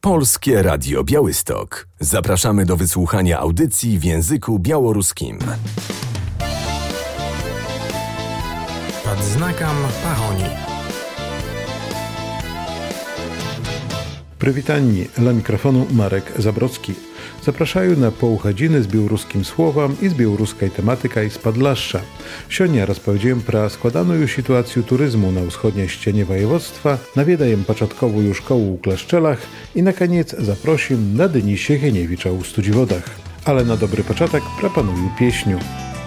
Polskie Radio Białystok. Zapraszamy do wysłuchania audycji w języku białoruskim. Pod znakом Pahoni. Przywitani, dla mikrofonu Marek Zabrocki. Zapraszają na pół godziny z białoruskim słowem i z białoruskiej tematyką z Podlasza. Сегодня rozpowiedziałem про składaną sytuację turyzmu na wschodniej ścianie województwa, nawiedajem początkową szkołę u Kleszczelach i na koniec zaprosim na Dni Siecheniewicza u Studziwodach. Ale na dobry początek proponuję pieśniu.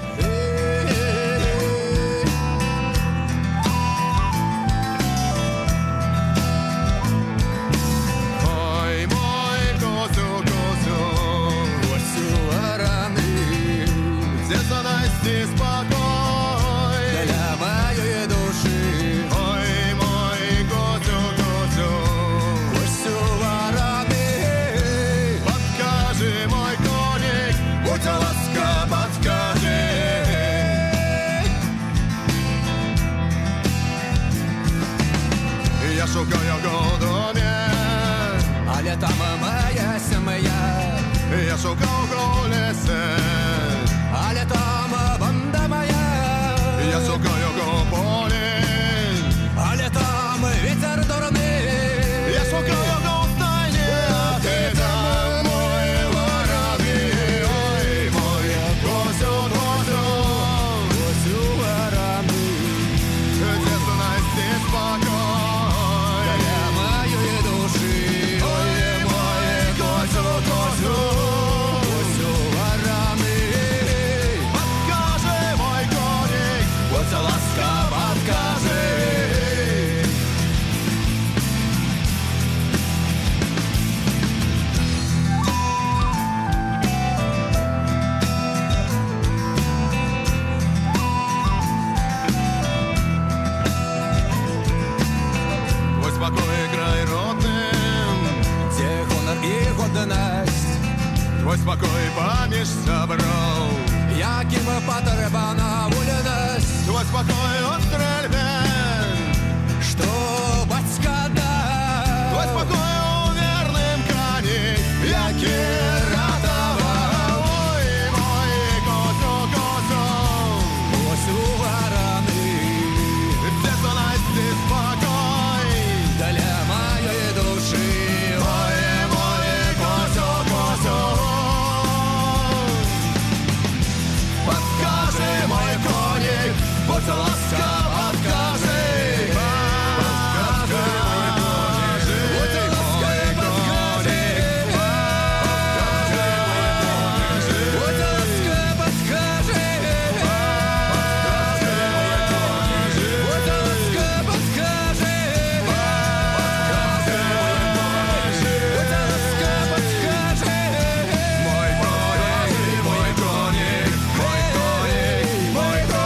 Я шукаю go do mnie, ale tam moja семья. Я шукаю go лесе, ale tam banda moja. Я шукаю go поле, ale tam ветер дурny. Я шукаю go стайnie, a ty tam mój воробей. Ой, мой козел, козел вороны. Где знайти спокой? Твой спокой поміж собрал, яким потребана вольность. Твой спокой от стрельбен, что батька дал. Твой спокой у верным коні, який ратовал. Ой, мой козел, козел, козел вороны. Где знайти спокой для моей души? Ой, мой козел, козел. Мой коник, будь ласкав, откажи. Подкажи, мой коник, будь ласкав, подкажи. Подкажи, мой коник, будь ласкав, подкажи. Подкажи, мой коник, будь ласкав, подкажи. Подкажи, мой коник, будь ласкав, подкажи. Мой коник, мой коник, мой коник.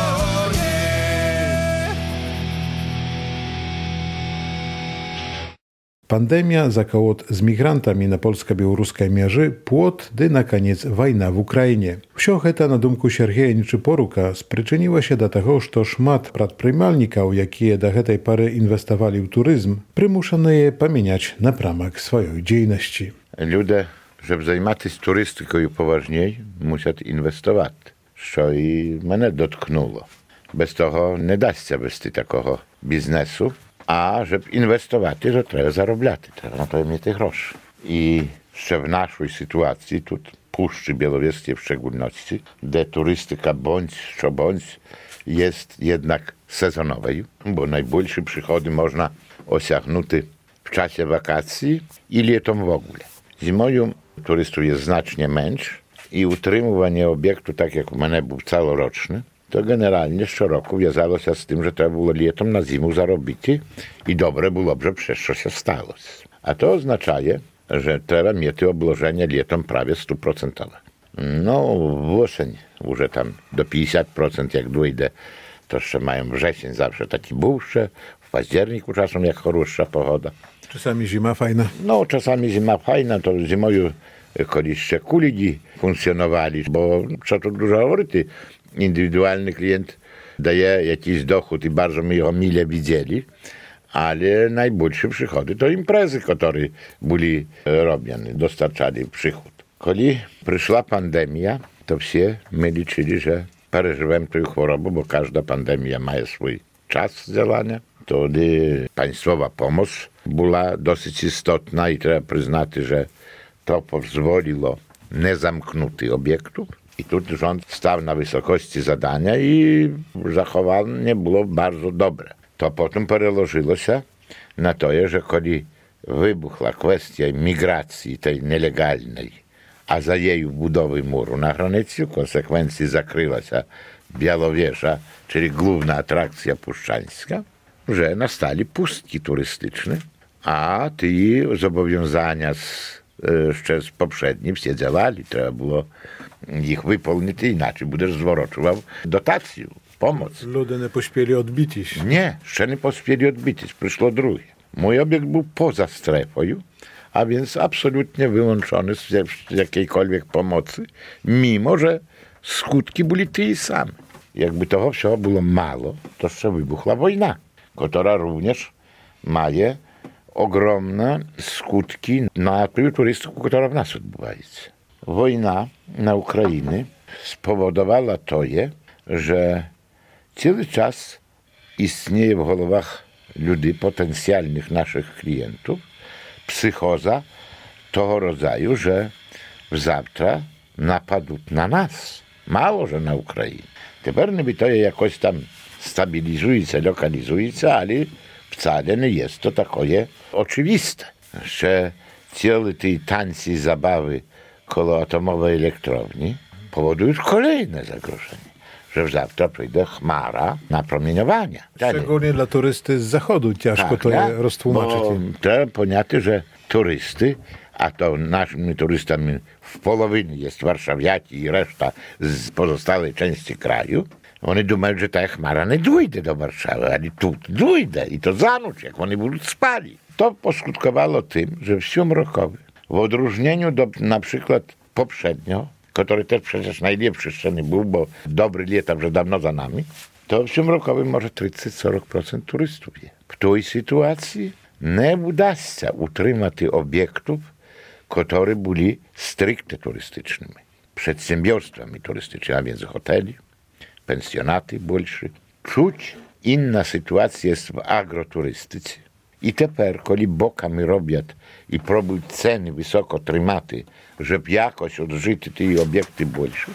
Pandemia zakołot z migrantami na polsko-białoruskiej mierzy, płot, dy na koniec wojna w Ukrainie. Wsio heta na dumku Siergieja Niczyporuka spriczyniła się do tego, że szmat przedpryjmalników, jakie do tej pary inwestowali w turyzm, przymuszano je pamiętać na pramach swojej dziejności. Ludzie, żeby zajmować się turystyką poważniej, muszą inwestować, co i mnie dotknęło. Bez tego nie da się bez takiego biznesu. A żeby inwestować, to trzeba zarobiać, trzeba na to mieć groszy. I jeszcze w naszej sytuacji, tu Puszczy Białowieskiej w szczególności, gdzie turystyka bądź jest jednak sezonowa, bo najbliższe przychody można osiągnąć w czasie wakacji i latem w ogóle. Zimą turystów jest znacznie mniej i utrzymywanie obiektu, tak jak u mnie był całoroczny, to generalnie co roku wiązało się z tym, że trzeba było latem na zimę zarobić i dobre było, że przez co się stało. A to oznacza, że trzeba mieć obłożenie latem prawie 100%. No, wrzesień już tam do 50%, jak dojdę, to jeszcze mają wrzesień zawsze taki bówszy, w październiku czasem jak chorusza pogoda. Czasami zima fajna. No, czasami zima fajna, to zimą koliście kuligi funkcjonowali, bo co tu dużo mówić, indywidualny klient daje jakiś dochód i bardzo my go mile widzieli, ale najbliższe przychody to imprezy, które były robione, dostarczali przychód. Kiedy przyszła pandemia, to wszyscy my liczyli, że przeżyłem tę chorobę, bo każda pandemia ma swój czas działania. Wtedy państwowa pomoc była dosyć istotna i trzeba przyznać, że to pozwoliło nie zamknąć obiektów. I tu rząd stał na wysokości zadania i zachowanie było bardzo dobre. To potem przełożyło się na to, że kiedy wybuchła kwestia migracji tej nielegalnej, a za jej budowy muru na granicy, w konsekwencji zakryła się Białowieża, czyli główna atrakcja puszczańska, że nastali pustki turystyczne, a te zobowiązania jeszcze z poprzednich wszyscy działali. Trzeba było ich wypełnić, inaczej będziesz zwrotował dotację, pomoc. Ludy nie pośpieli odbić się. Nie, jeszcze nie pośpieli odbić, przyszło drugie. Mój obiekt był poza strefą, a więc absolutnie wyłączony z jakiejkolwiek pomocy, mimo że skutki były te same. Jakby tego wszystkiego było mało, to jeszcze wybuchła wojna, która również ma ogromne skutki na tę turystykę, która w nas odbywa się. Wojna na Ukrainie spowodowała to, że cały czas istnieje w głowach ludzi, potencjalnych naszych klientów, psychoza tego rodzaju, że zawtra napadł na nas. Mało, że na Ukrainie. Teraz niby to jakoś tam stabilizuje się, lokalizuje się, ale wcale nie jest to takie oczywiste, że całe te tańce i zabawy koło atomowej elektrowni powodują kolejne zagrożenie, że zawtra przyjdzie chmara napromieniowania. Szczególnie dla turysty z zachodu ciężko to je roztłumaczyć. Bo trzeba pojąć, że turysty, a to naszymi turystami w połowie jest warszawiaci i reszta z pozostałej części kraju, oni думаją, że ta chmara nie dojdzie do Warszawy, ale tu dojdzie i to za noc, jak oni będą spali. To poskutkowało tym, że w tym roku, w odróżnieniu do na przykład poprzednio, który też przecież najlepszy jeszcze nie był, bo dobry lata już dawno za nami, to w tym roku może 30-40% turystów jest. W tej sytuacji nie uda się utrzymać obiektów, które byli stricte turystycznymi. Przedsiębiorstwami turystycznymi, a więc hoteli, pensjonaty больше. Czuć inna sytuacja jest w agroturystyce. I teraz, kiedy bokami robią i próbują ceny wysoko trzymać, żeby jakoś odżyć te obiekty больше,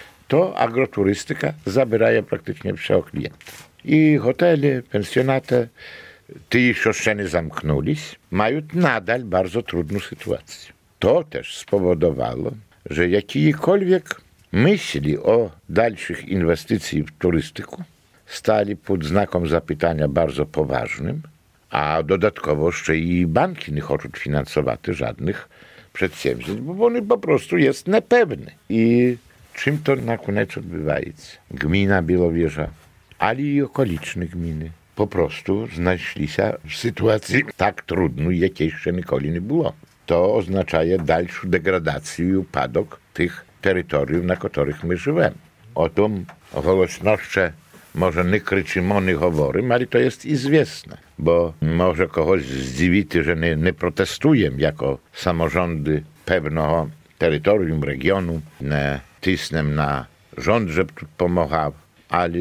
to agroturystyka zabiera praktycznie wszystkich klientów. I hotele, pensjonaty, te jeszcze nie zamknęli, mają nadal bardzo trudną sytuację. To też spowodowało, że jakiekolwiek myśli o dalszych inwestycji w turystyku stali pod znakiem zapytania bardzo poważnym, a dodatkowo jeszcze i banki nie chcą finansować żadnych przedsięwzięć, bo one po prostu jest niepewne. I czym to na koniec odbywa się? Gmina Białowieża, ale i okoliczne gminy po prostu znaleźli się w sytuacji tak trudnej, jakiej jeszcze nigdy nie było. To oznacza dalszą degradację i upadek tych terytoriów, na których my żyjemy. O tym głośności może nie krzyczymy, nie mówimy, ale to jest izwiestne, bo może kogoś zdziwić, że nie protestujemy jako samorządy pewnego terytorium, regionu, nie cisnę na rząd, żeby tu pomagał, ale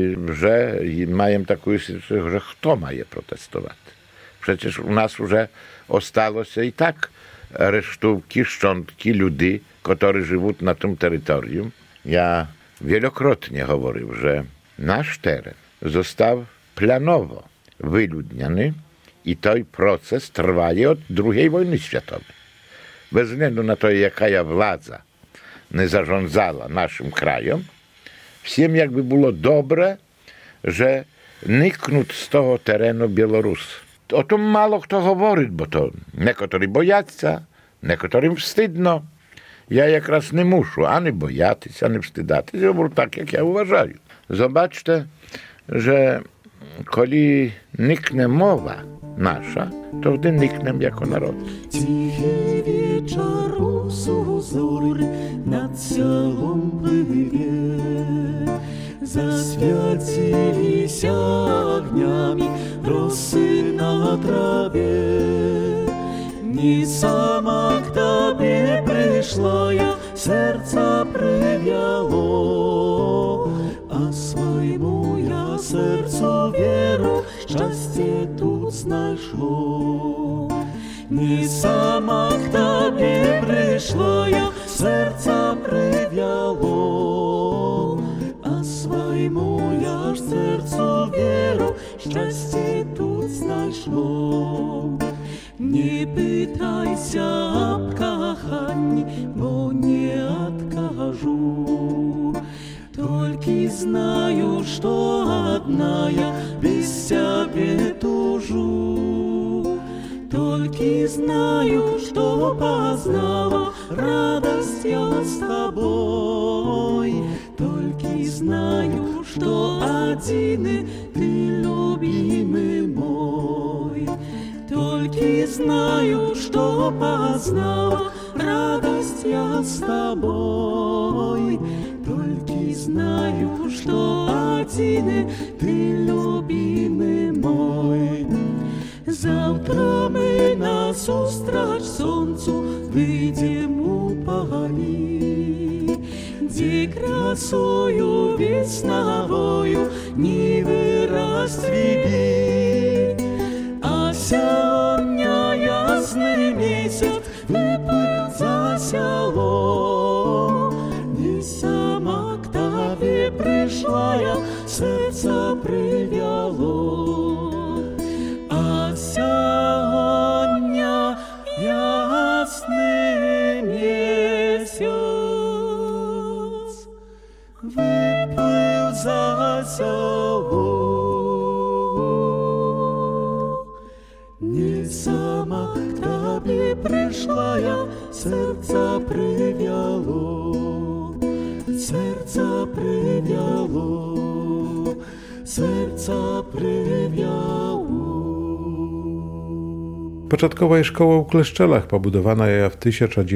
że mają taką sytuację, że kto ma je protestować? Przecież u nas już ostało się i tak resztówki, szczątki ludzi, którzy żyją na tym terytorium. Ja wielokrotnie mówił, że nasz teren został planowo wyludniony i ten proces trwa od II wojny światowej. Bez względu na to, jaka władza nie zarządzała naszym krajem, всем jakby było dobre, że niknąć z tego terenu Białorusów. O tym mało kto mówi, bo to niektórzy boją się, niektórym wstydno. Ja jakraz nie muszę ani boяться, ani wstydać się, bo tak jak ja uważam. Zobaczcie, że kiedy niknie mowa nasza, to wtedy niknę jako naród. Тихий вечер узоры над селом плыве, засвятились огнями росы на траве. Не сама к тебе пришла я, сердце привело, а своему я сердцу веру счастье тут знайшло. Не сама к тебе пришла я, сердце привело, а своему я ж сердцу веру счастье тут знайшло. Не питайся об коханні, бо не откажу. Только знаю, что одна я без тебя тужу. Только знаю, что познала радость я с тобой. Только знаю, что один ты любимый мой. Только знаю, что познала радость я с тобой. Только знаю, что один ты любимый мой. Завтра мы насустрач солнцу выйдем у погони, где красою весновою нивы расцвели. А сегодня ясный месяц выплыл за село. Не сама к тебе пришла я, сердце привело. А сегодня ясный месяц выплыл за село. Не сама к тебе пришла я, сердце привело, сердце привело, сердце привело. Początkowa szkoła w Kleszczelach, pobudowana ja w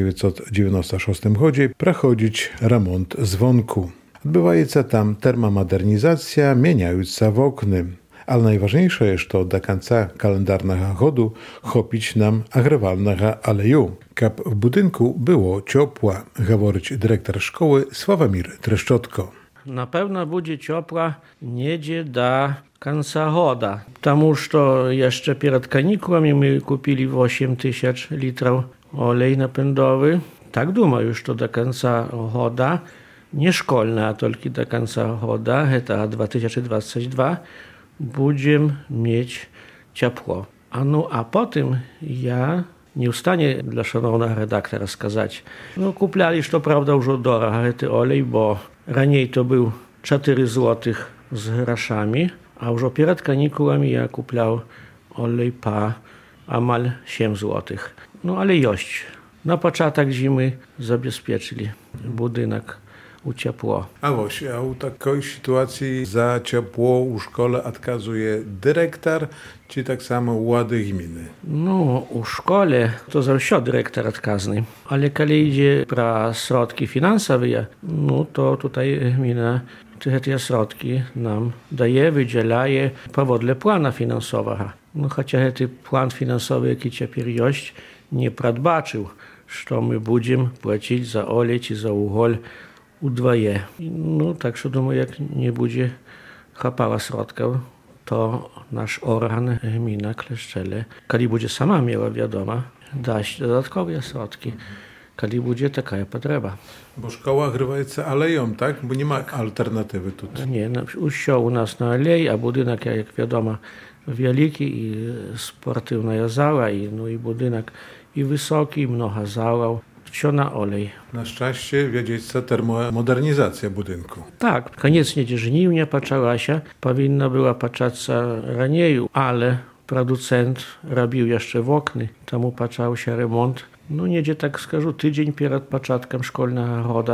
1996 roku, проходить remont dzwonku. Odbywa się tam termomodernizacja, mieniająca w okny. Ale najważniejsze jest to do końca kalendarnego roku chopić nam agrywalnego aleju, kab w budynku było ciepło, говорить dyrektor szkoły Sławomir Treszczotko. Na pewno będzie ciepła niedzie do końca roku, потому что jeszcze przed kanikułami my kupili 8000 litrów olej napędowy. Tak думаю, że do końca roku, nie szkolne, a tylko do końca roku, to 2022, będziemy mieć ciepło. A potem ja nie w stanie dla szanownego redaktora skazać. Kupiali, to prawda, już drogo ten olej, bo raniej to był 4 zł z groszami, a już przed kanikułami ja kupiał olej po amal 7 zł. Ale jość. Na początek zimy zabezpieczyli budynek u ciepło. A właśnie, a u takiej sytuacji za ciepło u szkole odkazuje dyrektor, czy tak samo władze gminy? U szkole to zawsze dyrektor odkazny, ale kiedy idzie про środki finansowe, to tutaj gmina te środki nam daje, wydzielaje powodle plana finansowego. Chociaż ten plan finansowy, jaki teraz jest, nie przedbaczył, że my będziemy płacić za olej czy za uгол udwoje. Tak że думаю, jak nie będzie chapała środków, to nasz organ, gmina Kleszczele, kiedy będzie sama miała wiadoma, dać dodatkowe środki, kiedy będzie taka potrzeba. Bo szkoła grywaється aleją, tak? Bo nie ma alternatywy tutaj. Nie, usiął u nas na alei, a budynek, jak wiadomo, wielki i sportywna zała, i budynek i wysoki, mnoho załów. Все na olej. Na szczęście wiedzieć termomodernizacja budynku. Tak, koniecznie żniwnia zaczęła się, powinna była zacząć raniej, ale producent robił jeszcze w okny, temu zaczął się remont. Niedzie tak skażu, tydzień przed początkiem szkolnego roku.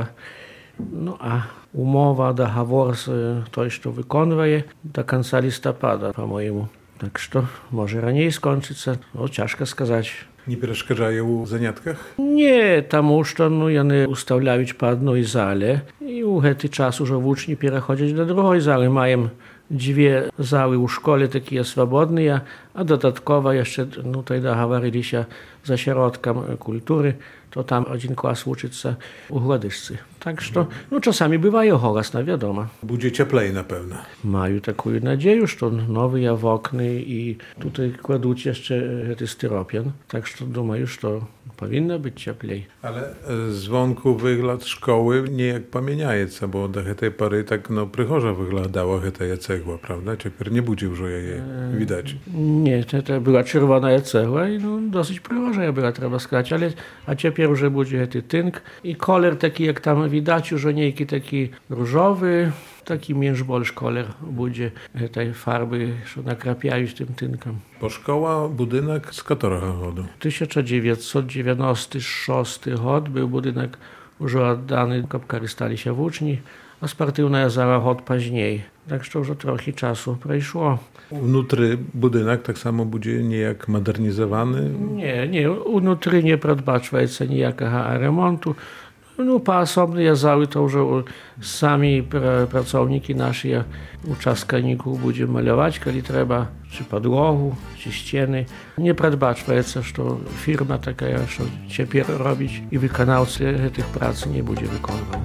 A umowa, doговор z той, kto wykonuje, do końca listopada, po mojemu. Tak że może raniej skończyć, ciężko сказать. Nie przeszkadzają w zaniatkach? Nie, тому що вони уставляють по одній залі, і у гэты час уже вучні переходять до другої зали. Маємо dwie zały u szkoły takie swobodne, a dodatkowo jeszcze tutaj doговорились za środkiem kultury, to tam один klas uczyć u Gładyszcy. Tak, że czasami bywają hałasne, wiadomo. Będzie cieplej na pewno. Mają taką nadzieję, że nowe okny i tutaj kładą jeszcze styropian, tak że думаю, że powinno być cieplej. Ale z wątku wygląd szkoły nie jak pamiętajeca, bo do tej pory tak prychorza wyglądała ta cegła, prawda? Ciepер nie budzi już jej widać. Nie, to była czerwona cegła i dosyć prychorza była, trzeba сказать, ale a ciepер już budzi tynk i kolor taki jak tam widać, już niejki taki różowy, taki mniejszy больш kolor budzi tej farby, że nakrapiają tym tynkiem. Po szkoła budynek z którego roku? 1996 rok był budynek już oddany, kopkary stali się włóczni, a sportywna zala rok później. Tak że już trochę czasu przeszło. Внутри budynek tak samo będzie niejak modernizowany? Nie, внутри nie przedbaczается nijakiego remontu. Po osobne zały to już sami pracownicy nasi uczestników będą malować, kiedy trzeba, czy podłogę, czy ściany. Nie przedbaczается, że firma taka, że ciepер robić i wykonawcy tych prac nie będzie wykonywał.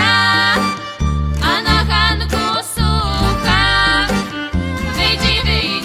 Wyjdź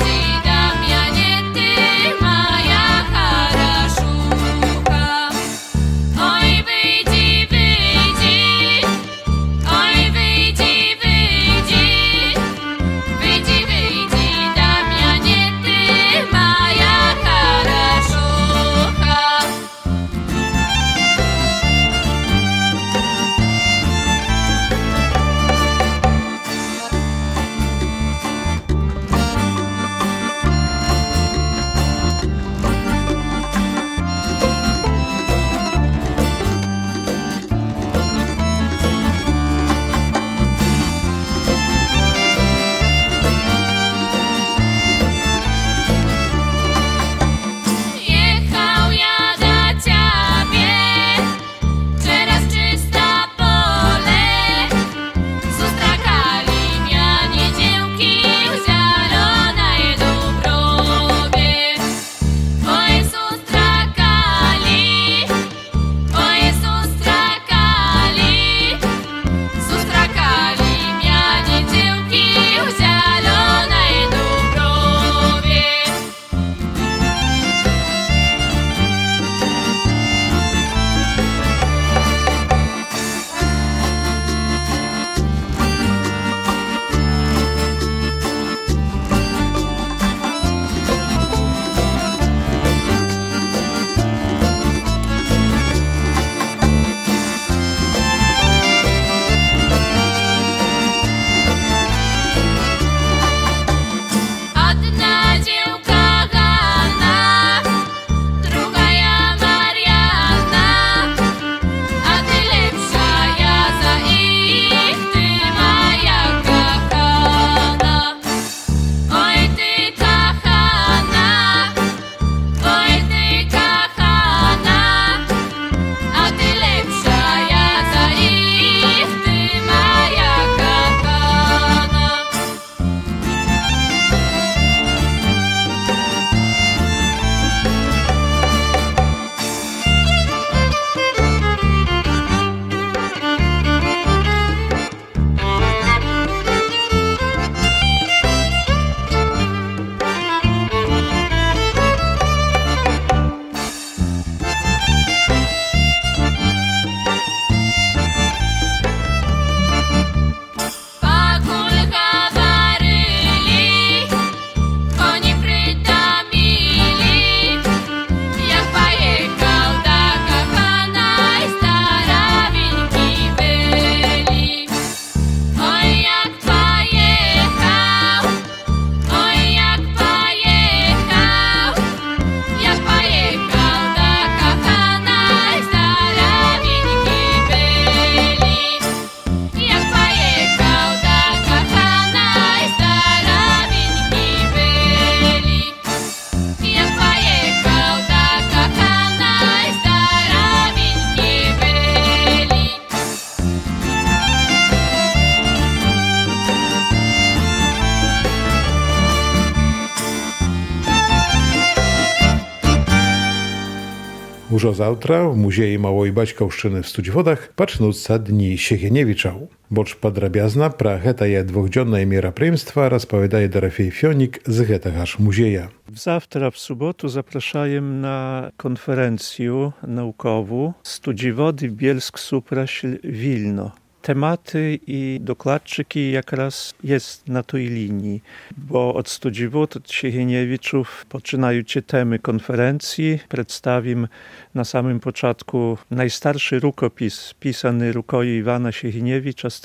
Ужо заўтра в музеі малой бацькаўшчыны в Студзіводах пачнуцца дні Сехеневічаў. Больш падрабязна пра гэтае двухдзённае мерапрыемства распавядае Дарафей Фёнік з гэтага ж музея. Завтра в суботу zapraszajem na konferencję naukową Studziwody Bielsk Supraśl Wilno. Tematy i dokładczyki jak raz jest na tej linii, bo od Studziwód, od Siecheniewiczów poczynają się temy konferencji. Przedstawim na samym początku najstarszy rukopis pisany rukою Iwana Siechieniewicza z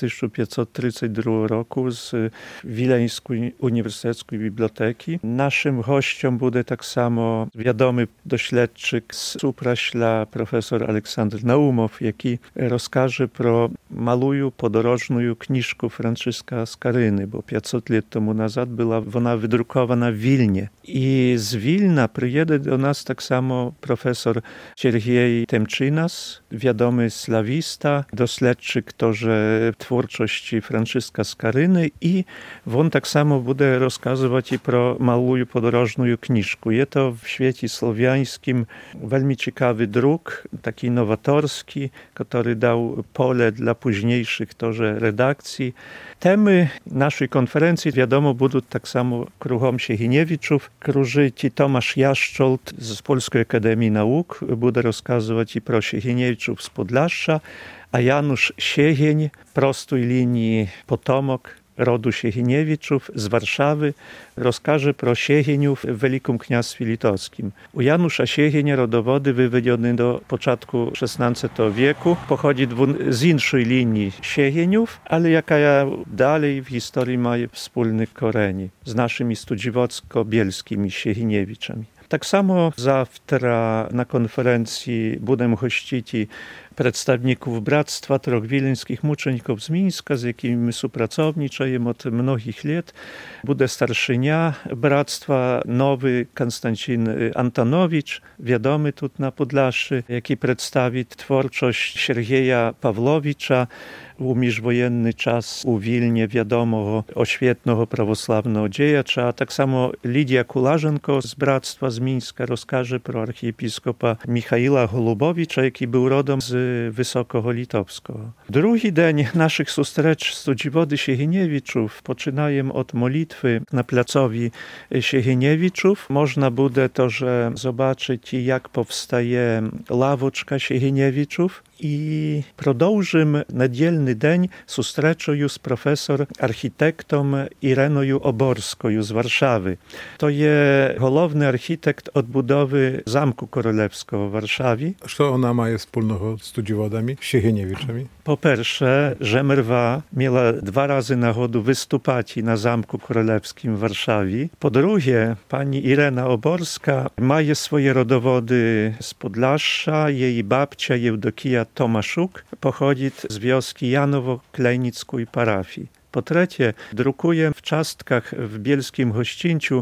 1532 roku z Wileńskiej Uniwersyteckiej Biblioteki. Naszym gościom będzie tak samo wiadomy dośledczyk z Supraśla profesor Aleksander Naumow, jaki rozkaże pro malutką podorożną kniżkę Franciszka Skaryny, bo 500 lat temu nazad była ona wydrukowana w Wilnie. I z Wilna przyjedzie do nas tak samo profesor Siergiej Temczynas, wiadomy slawista, dośledczyk torze twórczości Franciszka Skaryny i on tak samo będzie rozkazywać i pro małą podorożną kniżkę. Jest to w świecie słowiańskim bardzo ciekawy druk, taki nowatorski, który dał pole dla późniejszych torze redakcji. Temy naszej konferencji, wiadomo, będą tak samo kruchom Siecheniewiczów. Krużyć i Tomasz Jaszczolt z Polskiej Akademii Nauk będzie rozkazywać i pro Siecheniewiczów z Podlasza, a Janusz Siecheń, prostej linii potomok rodu Siecheniewiczów z Warszawy, rozkaże pro Siecheniów w Wielkim Kniastwie Litowskim. U Janusza Siechenia rodowody wywiedziony do początku XVI wieku pochodzi z innej linii Siecheniów, ale jaka dalej w historii ma wspólny koreni z naszymi studziwocko-bielskimi Siecheniewiczami. Tak samo zawtra na konferencji będę gościć przedstawników Bractwa Troch Wileńskich Muczeników z Mińska, z jakimi my współpracowniczamy od mnogich lat. Będzie starszynia Bractwa, nowy Konstancin Antonowicz, wiadomy tu na Podlaszy, jaki przedstawi twórczość Siergieja Pawłowicza, u międzywojenny czas u Wilnie wiadomo oświetnego prawosławnego dziejacza, a tak samo Lidia Kularzenko z Bractwa z Mińska rozkaże pro archiepiskopa Michaila Golubowicza, jaki był rodom z Wysokiego Litowskiego. Drugi dzień naszych zustrecz Studziwody Siecheniewiczów poczynajem od modlitwy na placowi Siecheniewiczów. Można będzie to, że zobaczyć, jak powstaje lawoczka Siecheniewiczów. I продовжим недільний день зустрічою з професор-архітектом Іреною Оборською з Варшави. То є головний архітект odbudowy Zamku Królewskiego w Warszawie. Co ona ma wspólnego z Studziwodami, Siecheniewiczami? Po pierwsze, Żemerwa miała 2 razy nagodę wystupać na Zamku Królewskim w Warszawie. Po drugie, pani Irena Oborska ma swoje rodowody z Podlasza. Jej babcia Jewdokija Tomaszuk pochodzi z wioski Janowo-Klejnickiej parafii. Po trzecie, drukuje w cząstkach w bielskim gościńcu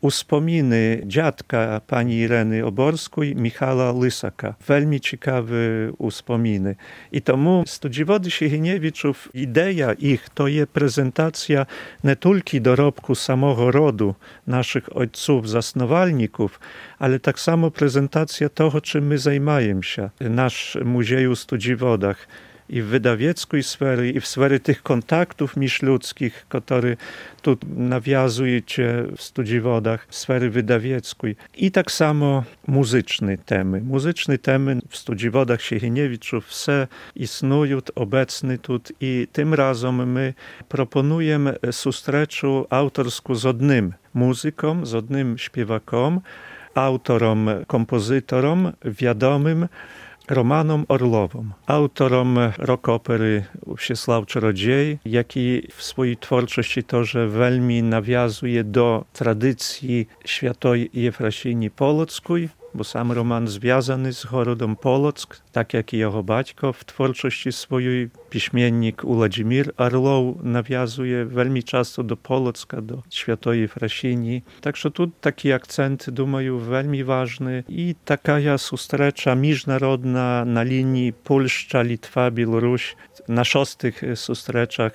uspominy dziadka pani Ireny Oborskiej, Michała Lysaka. Veľmi ciekawe uspominy. I tomu Studziwody Siecheniewiczów, idea ich to jest prezentacja nie tylko dorobku samego rodu naszych ojców, zasnowalników, ale tak samo prezentacja tego, czym my zajmujemy się. Nasz Muzej w Studziwodach. I w wydawieckiej sfery, i w sfery tych kontaktów międzyludzkich, które tu nawiązujecie w Studziwodach, sfery wydawieckiej. I tak samo muzyczne temy. Muzyczne temy w Studziwodach Siecheniewiczów wse istnieją, obecne tu i tym razem my proponujemy zustreczu autorską z jednym muzyką, z jednym śpiewakom, autorom, kompozytorom, wiadomym, Romanom Orlowom, autorom rock-opery Wsiesław Czarodziej, jaki w swojej twórczości to, że veľmi nawiązuje do tradycji świętej Jefrasini Polockiej, bo sam Roman związany z Gorodom Polock, tak jak i jego baćko w twórczości swojej. Piśmiennik Władimir Orlow nawiązuje veľmi często do Polocka, do świętej Jefrasini. Także tu taki akcent, думаю, veľmi ważny i taka zustrecza międzynarodna na linii Polska, Litwa, Białoruś. Na 6 zustreczach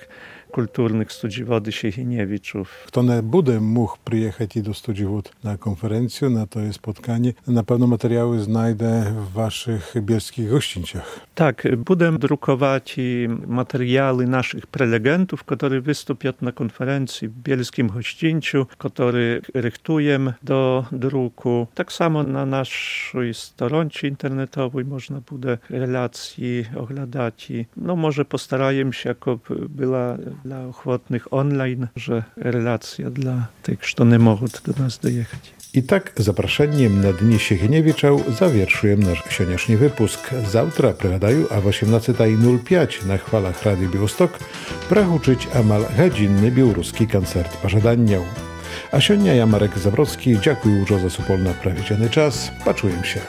культурных Студзіводы Siechieniewiczów. Kto nie bude mógł przyjechać i do Studziwód na konferencję, na to spotkanie, na pewno materiały znajdę w waszych bielskich gościńcach. Tak, będę drukować materiały naszych prelegentów, którzy wystąpią na konferencji w bielskim gościńcu, który rychtujemy do druku. Tak samo na naszej stronie internetowej można będzie relacji oglądać. No może postarajem się, jako była dla ochotnych online, że relacja dla tych, którzy nie mogą do nas dojechać. I tak zapraszeniem na Dni Siechieniewiczał zawierszujem nasz sioniaszny wypusk. Zawtra, prigadają, a w 18:05 na chwalach Rady Białystok prachuczyć amal godzinny białoruski koncert pożadaniał. A sionia ja Marek Zabrocki, dziękuję już za supolna prawiedziany czas. Paczujem się.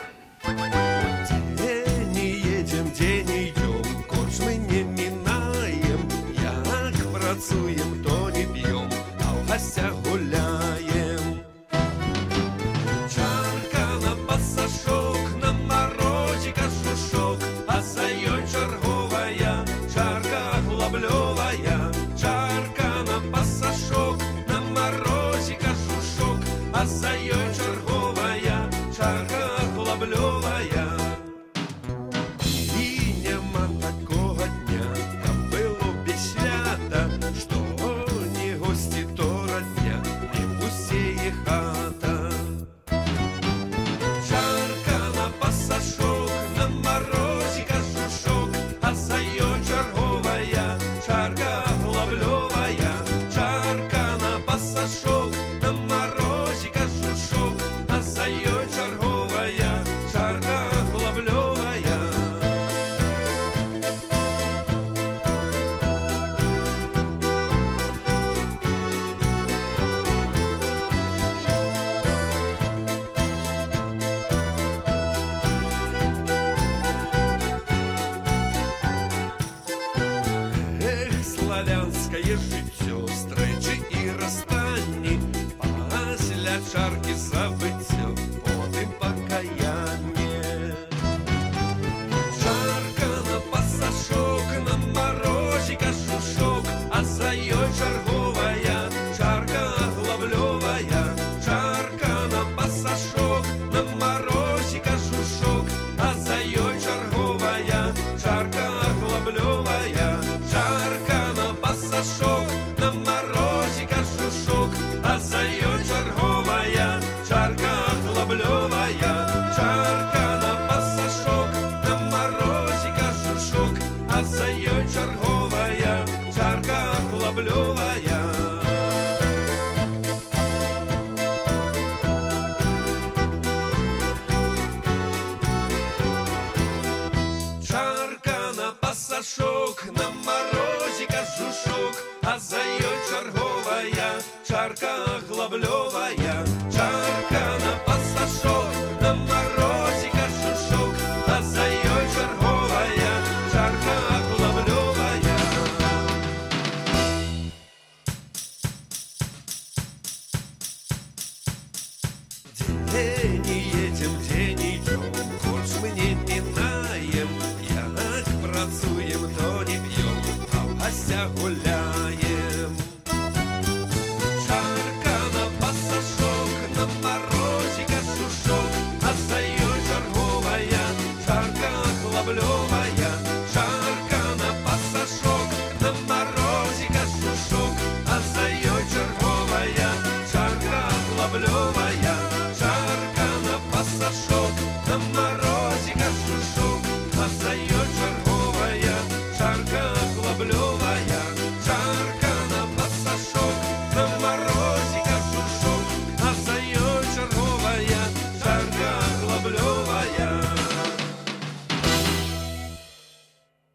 Гуляем, то не пьем, а в гостях гуляем.